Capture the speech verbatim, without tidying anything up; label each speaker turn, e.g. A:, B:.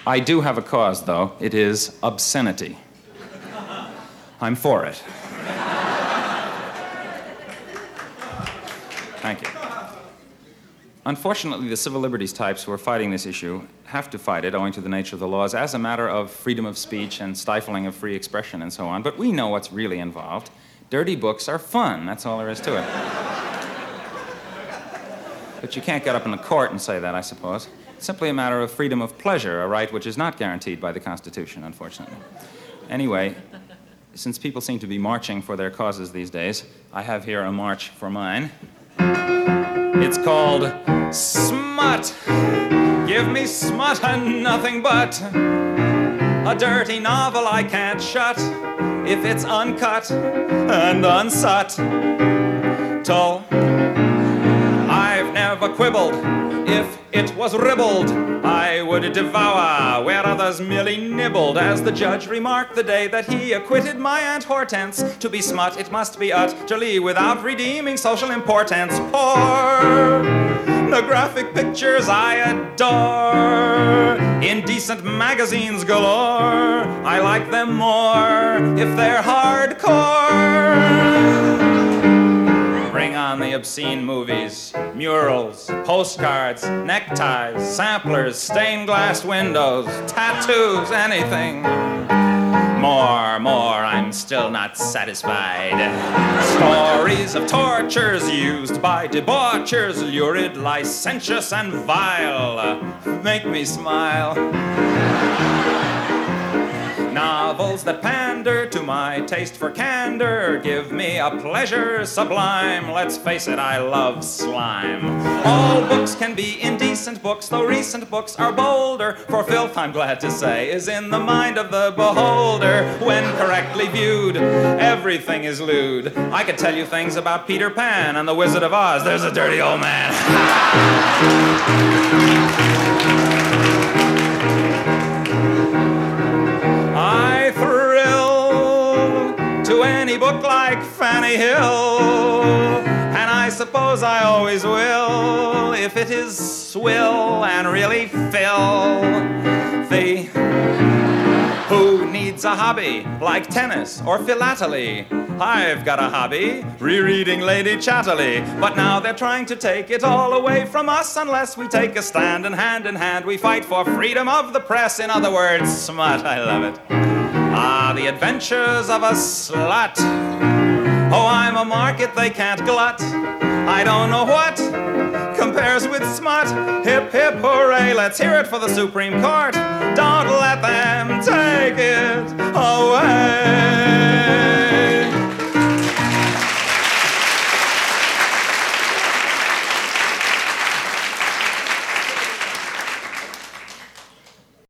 A: I do have a cause, though. It is obscenity. I'm for it. Thank you. Unfortunately, the civil liberties types who are fighting this issue have to fight it owing to the nature of the laws as a matter of freedom of speech and stifling of free expression and so on. But we know what's really involved. Dirty books are fun. That's all there is to it. But you can't get up in the court and say that, I suppose. It's simply a matter of freedom of pleasure, a right which is not guaranteed by the Constitution, unfortunately. Anyway, since people seem to be marching for their causes these days, I have here a march for mine. It's called Smut. Give me smut and nothing but a dirty novel I can't shut if it's uncut and unsut. Tull, I've never quibbled. If it was ribbled, I would devour where others merely nibbled, as the judge remarked the day that he acquitted my Aunt Hortense. To be smut, it must be utterly without redeeming social importance. Pornographic pictures I adore, indecent magazines galore. I like them more if they're hardcore. Bring on the obscene movies, murals, postcards, neckties, samplers, stained glass windows, tattoos, anything. More, more, I'm still not satisfied. Stories of tortures used by debauchers, lurid, licentious, and vile, make me smile. Novels that pander to my taste for candor give me a pleasure sublime. Let's face it, I love slime. All books can be indecent books, though recent books are bolder. For filth, I'm glad to say, is in the mind of the beholder. When correctly viewed, everything is lewd. I could tell you things about Peter Pan and the Wizard of Oz. There's a dirty old man. I thrill to any book like Fanny Hill, and I suppose I always will, if it is swill and really filthy. Who needs a hobby like tennis or philately? I've got a hobby, rereading Lady Chatterley. But now they're trying to take it all away from us unless we take a stand, and hand in hand we fight for freedom of the press. In other words, smut. I love it. Ah, the adventures of a slut. Oh, I'm a market they can't glut. I don't know what compares with smut. Hip, hip, hooray, let's hear it for the Supreme Court.